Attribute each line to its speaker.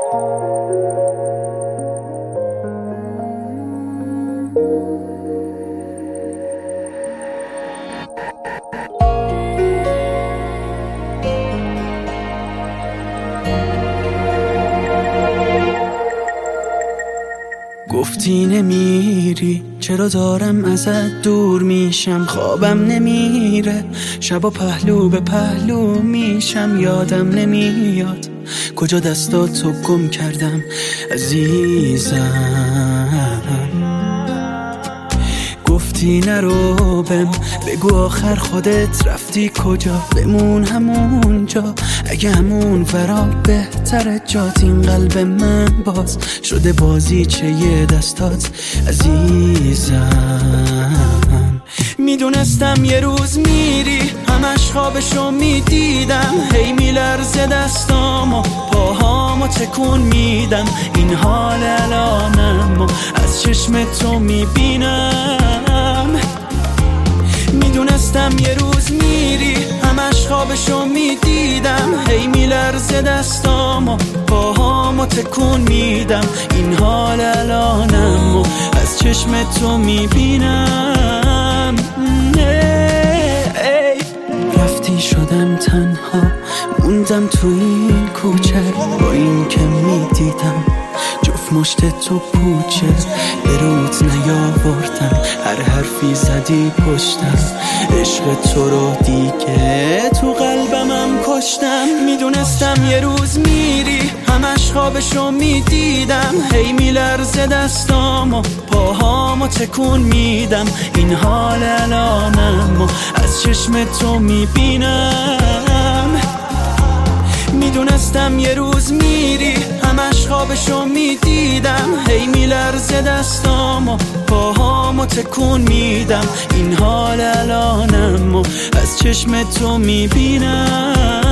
Speaker 1: گفتی نمیری، چرا دارم ازت دور میشم؟ خوابم نمیره، شبا پهلو به پهلو میشم، یادم نمیاد کجا دستاتو گم کردم عزیزم. گفتی نرو بهم، بگو آخر خودت رفتی کجا؟ بمون همونجا، اگه همون ورا بهتره جات. این قلب من باز شده بازیچه یه دستات عزیزم. میدونستم یه روز میری، همش خوابشو میدیدم، هی میلرزه دستامو پاهامو تکون میدم. این حال الانم و از چشم تو میبینم. میدونستم یه روز میری، همش خوابشو میدیدم، هی میلرزه دستامو پاهامو تکون میدم. این حال الانم و از چشم تو میبینم. رفتی شدم تنها، موندم تو این کوچه، با این که میدیدم جفت مشت تو پوچه. به روت نیاوردم، هر حرفی زدی پشتم، عشق تو رو دیگه تو قلبمم کشتم. میدونستم یه روز میری، همش خوابشو میدیدم، هی میلرزه دستامو پاهامو تکون میدم. این حال الانم و از چشم تو میبینم. میدونستم یه روز میری، همش خوابشو میدیدم، هی میلرزه دستامو پاهامو تکون میدم. این حال الانم و از چشم تو میبینم.